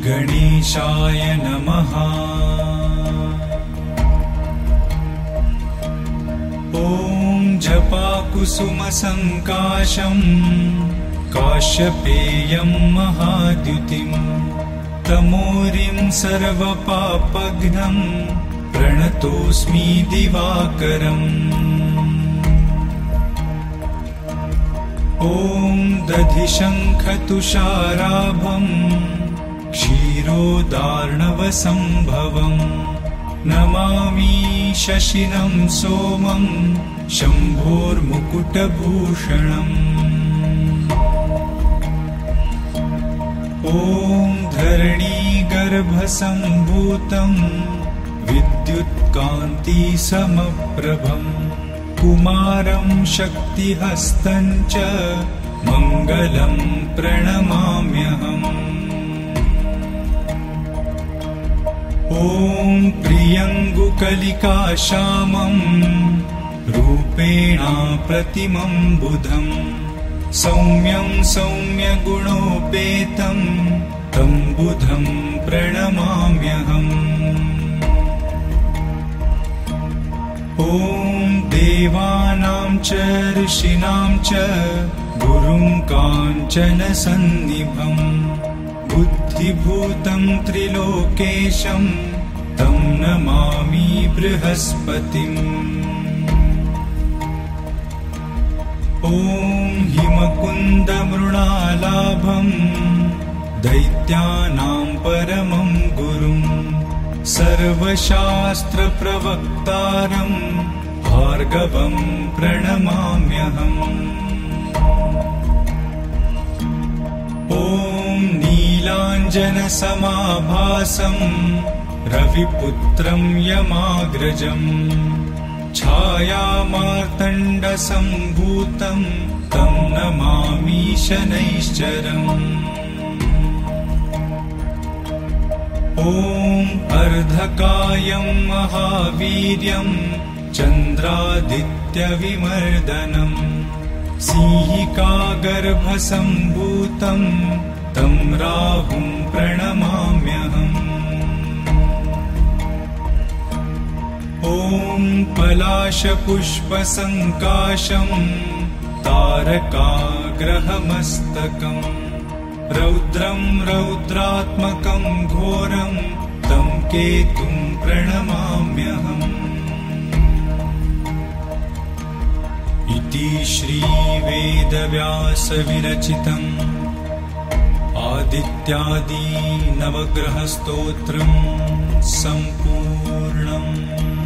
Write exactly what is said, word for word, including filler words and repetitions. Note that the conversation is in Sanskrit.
गणेशाय नमः। ॐ जपाकुसुमसङ्काशम् काश्यपेयं महाद्युतिं तमोरिं सर्वपापघ्नं प्रणतोऽस्मि दिवाकरम्। ॐ दधिशङ्खतुषाराभं क्षीरोदार्णवसम्भवम् नमामि शशिनं सोमं शम्भोर्मुकुटभूषणम्। ॐ धरणीगर्भसम्भूतं विद्युत्कान्तिसमप्रभम् कुमारं शक्तिहस्तं च मङ्गलं प्रणमाम्यहम्। ॐ प्रियङ्गुकलिकाश्यामं रूपेणा प्रतिमं बुधं सौम्यं सौम्यगुणोपेतं तं बुधं प्रणमाम्यहम्। ॐ देवानां च ऋषीणां च गुरुं काञ्चनसन्निभं बुद्धिभूतं त्रिलोकेशं तं नमामि बृहस्पतिम्। ॐ हिमकुन्दमृणालाभं दैत्यानां परमं गुरुं सर्वशास्त्रप्रवक्तारं भार्गवं प्रणमाम्यहम्। ॐ नीलाञ्जनसमाभासं रविपुत्रं यमाग्रजं छायामार्तण्डसम्भूतं तं नमामि शनैश्चरम्। ॐ अर्धकायं महावीर्यं चन्द्रादित्यविमर्दनम् सिंहिकागर्भसम्भूतं तं राहुं प्रणमाम्यहम्। ॐ पलाशपुष्पसङ्काशं तारकाग्रहमस्तकं रौद्रं रौद्रात्मकं घोरं तं केतुं प्रणमाम्यहम्। इति श्रीवेदव्यासविरचितं आदित्यादि नवग्रहस्तोत्रं सम्पूर्णम्।